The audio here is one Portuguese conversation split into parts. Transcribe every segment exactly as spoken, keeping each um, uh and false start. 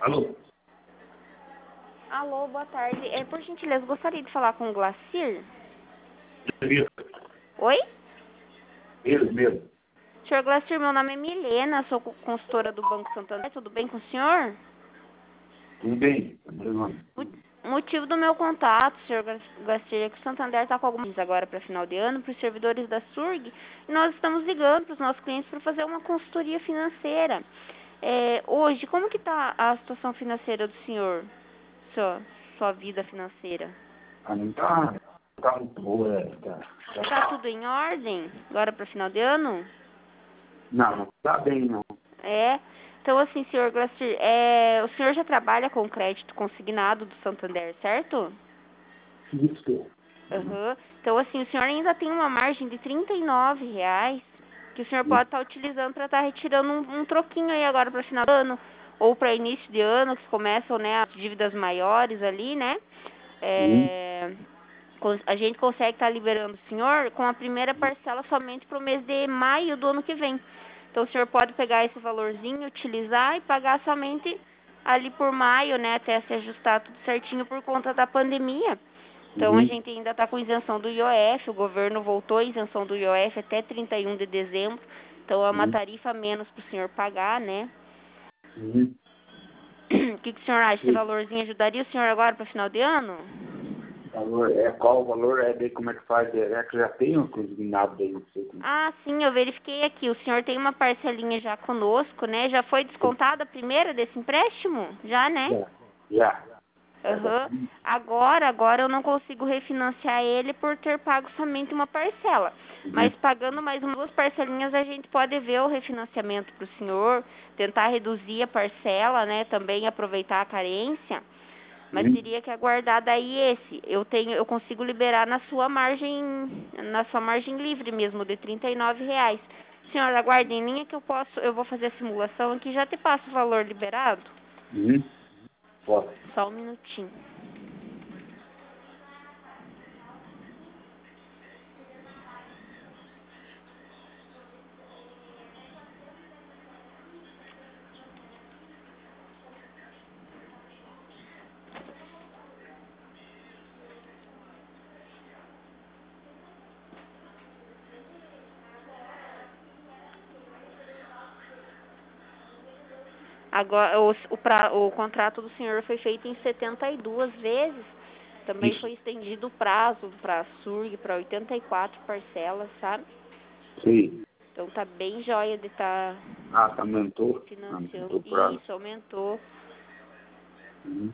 Alô? Alô, boa tarde. É, por gentileza, gostaria de falar com o Glacir. Mesmo, Oi? mesmo, mesmo. Senhor Glacir, meu nome é Milena, sou co- consultora do Banco Santander. Tudo bem com o senhor? Tudo bem? Meu nome. O motivo do meu contato, senhor Gra- Glacir, é que o Santander está com algumas agora para final de ano para os servidores da SURG e nós estamos ligando para os nossos clientes para fazer uma consultoria financeira. É, hoje, como que está a situação financeira do senhor? Sua, sua vida financeira? Ah, não tá, tá muito boa, é, tá, Está tá. tudo em ordem agora para final de ano? Não, não tá bem, não. É. Então, assim, senhor Glacir, é, o senhor já trabalha com crédito consignado do Santander, certo? Isso. Uhum. Aham. Então, assim, o senhor ainda tem uma margem de trinta e nove reais que o senhor pode estar utilizando para estar retirando um, um troquinho aí agora para final do ano ou para início de ano, que começam, né, as dívidas maiores ali, né? Uhum. É, cons- a gente consegue estar liberando o senhor com a primeira parcela somente para o mês de maio do ano que vem. Então, o senhor pode pegar esse valorzinho, utilizar e pagar somente ali por maio, né, até se ajustar tudo certinho por conta da pandemia. Então, a Uhum. gente ainda está com isenção do I O F, o governo voltou a isenção do I O F até trinta e um de dezembro. Então, é uma Uhum. tarifa a menos para o senhor pagar, né? Uhum. O que, que o senhor acha? Esse Sim. valorzinho ajudaria o senhor agora para final de ano? Valor, é, qual o valor? É bem como é que faz? É, é que já tem um consignado aí, não sei como. Ah, sim, eu verifiquei aqui. O senhor tem uma parcelinha já conosco, né? Já foi descontada a primeira desse empréstimo? Já, né? Já, já. Já, já Aham. tem. Agora, agora eu não consigo refinanciar ele por ter pago somente uma parcela. Mas Uhum. pagando mais umas duas parcelinhas, a gente pode ver o refinanciamento para o senhor, tentar reduzir a parcela, né? Também aproveitar a carência. Mas Uhum. teria que aguardar daí esse. Eu tenho, eu consigo liberar na sua margem, na sua margem livre mesmo, de trinta e nove reais. Senhor, aguarde em linha que eu posso, eu vou fazer a simulação aqui, já te passo o valor liberado. Uhum. Pode. Só um minutinho. Agora, o, o, pra, o contrato do senhor foi feito em setenta e duas vezes. Também Isso. foi estendido o prazo para a SURG para oitenta e quatro parcelas, sabe? Sim. Então tá bem joia de estar Ah, tá, aumentou. Aumentou financiando. o prazo. Isso, aumentou. Uhum.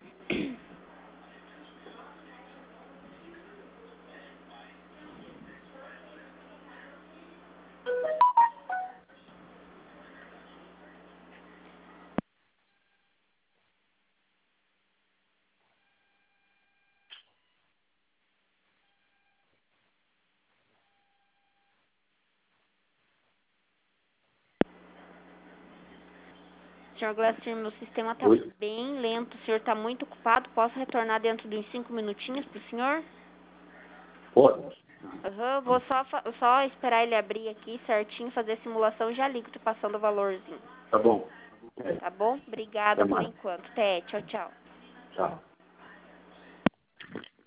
Senhor Glacier, meu sistema tá Oi? bem lento. O senhor tá muito ocupado. Posso retornar dentro de uns cinco minutinhos pro senhor? Pode. Aham, vou só, fa- só esperar ele abrir aqui certinho, fazer a simulação e já ligo, tô passando o valorzinho. Tá bom. É, Tá bom? Obrigada até por mais. enquanto. Até, tchau, tchau. Tchau.